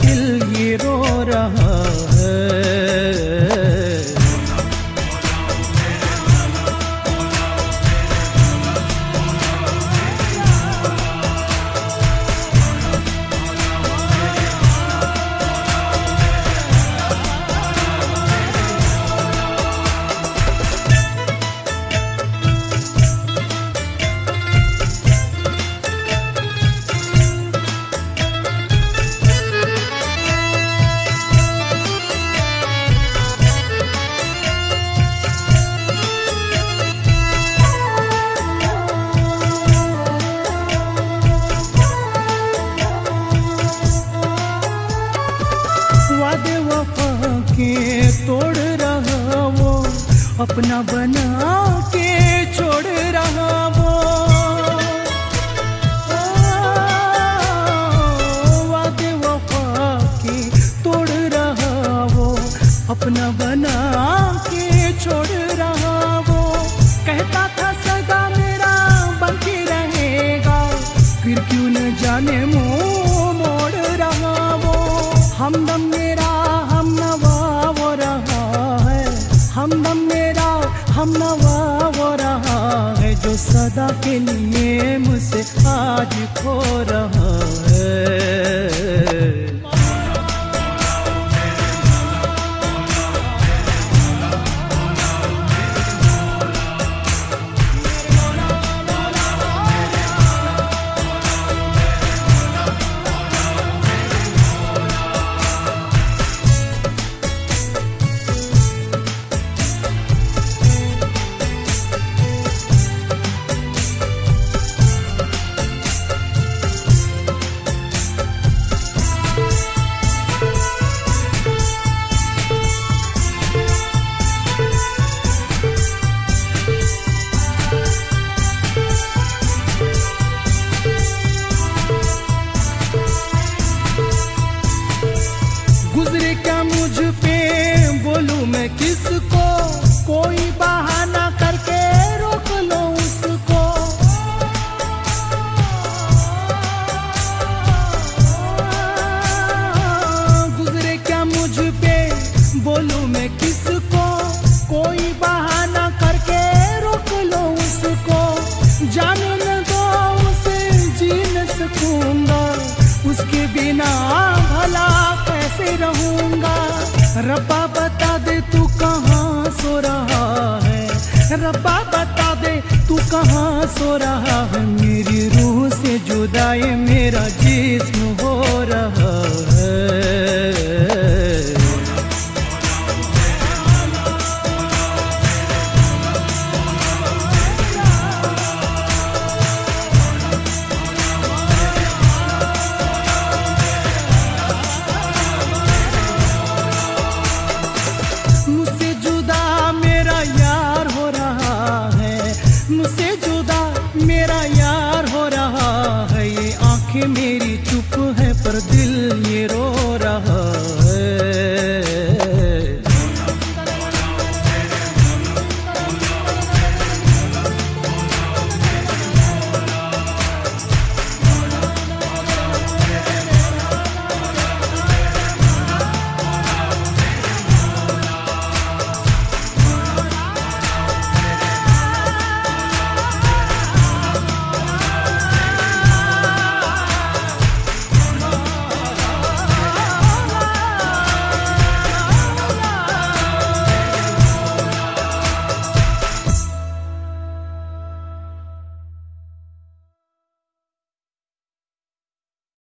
दिल ये रो रहा है। वादे वफा के तोड़ रहा वो, अपना बना के छोड़ रहा वो। वादे वफा के तोड़ रहा वो, अपना बना के छोड़ रहा वो। कहता था सदा मेरा बनके रहेगा, फिर क्यों न जाने मुंह मोड़ रहा वो। हमदम मेरा हमनवा वो रहा है, हमदम मेरा हमनवा वो रहा है, जो सदा के लिए मुझसे आज खो रहा है। गुजरे क्या मुझ पे बोलूं मैं किसको, कोई बहाना करके रोक लो उसको। गुजरे क्या मुझ पे बोलूं मैं किसको, कोई बहाना करके रोक लो उसको। जाने न दो उसे, जी न सकूंगा उसके बिना, भला कैसे रहूंगा। रब्बा बता दे तू कहाँ सो रहा है, रब्बा बता दे तू कहाँ सो रहा है। मेरी रूह से जुदाई मेरा जिस्म हो रहा है। मुझसे जुदा मेरा यार हो रहा है, मुझसे जुदा मेरा यार हो रहा है। ये आंखें मेरी चुप है पर दिल